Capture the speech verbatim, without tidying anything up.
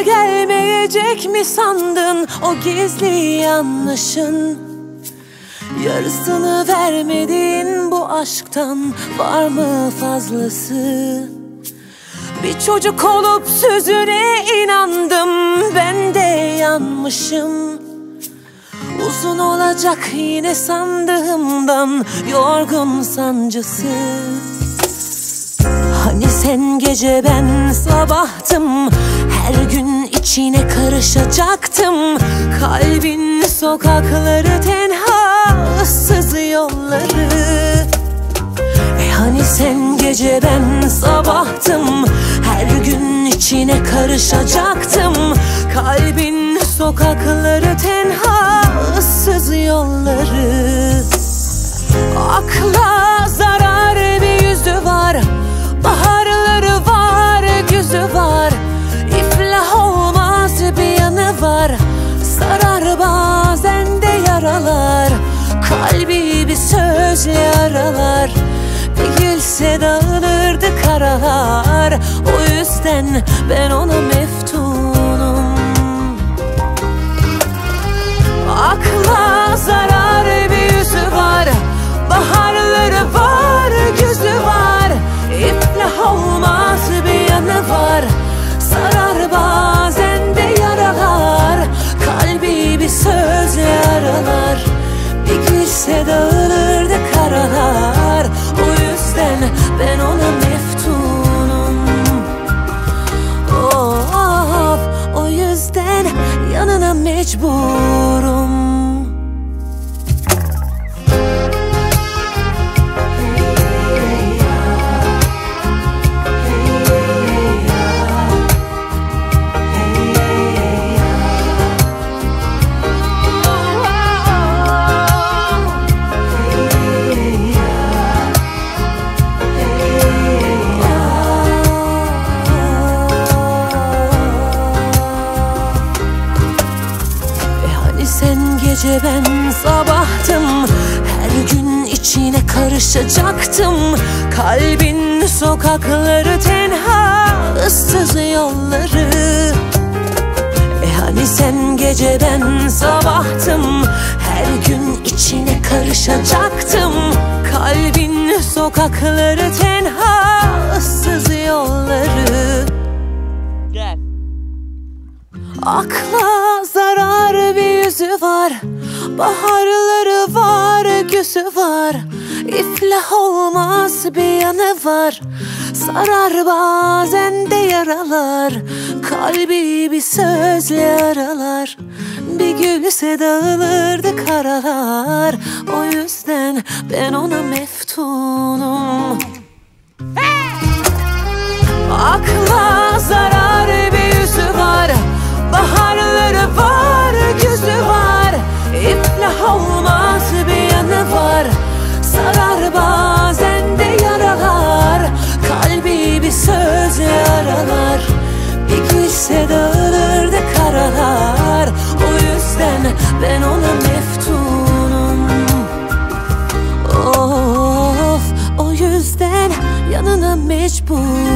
gelmeyecek mi sandın o gizli yanlışın? Yarısını vermedin bu aşktan, var mı fazlası? Bir çocuk olup sözüne inandım, ben de yanmışım. Uzun olacak yine sandığımdan, yorgun sancısı. Hani sen gece ben sabahtım, her gün içine karışacaktım. Kalbin sokakları tenha, ıssız yolları. E hani sen gece ben sabahtım, her gün içine karışacaktım. Kalbin sokakları tenha, ıssız yolları. Akla zarar bir yüzü var, baharları var, güzü var. İflah olmaz bir yanı var, sarar bazen de yaralar. Kalbi bir sözle aralar, bir gülse dağılırdı karalar. O yüzden ben ona meftunum. Akla zarar bir yüzü var, baharları var, güzü var. İflah olmaz bir yanı var, sarar bazen de yaralar. Kalbi bir sözle aralar, bir gülse dağılırdı karalar. O yüzden ben ona meftunum. Of, o yüzden yanına mecburum. Gece ben sabahtım, her gün içine karışacaktım. Kalbin sokakları tenha, ıssız yolları. E hani sen gece ben sabahtım, her gün içine karışacaktım. Kalbin sokakları tenha, ıssız yolları. Gel. Akla zarar bir yüzü var, baharları var, güzü var. İflah olmaz bir yanı var, sarar bazen de yaralar. Kalbi bir sözle aralar, bir gülse dağılırdı karalar. O yüzden ben ona meftunum. Akla zarar bir yüzü var, baharları var, güzü var. İflah olmaz bir yanı var, sarar bazen de yaralar. Kalbi bir sözle aralar, bir gülse dağılırdı karalar. O yüzden ben ona meftunum. Of, o yüzden yanına mecbur.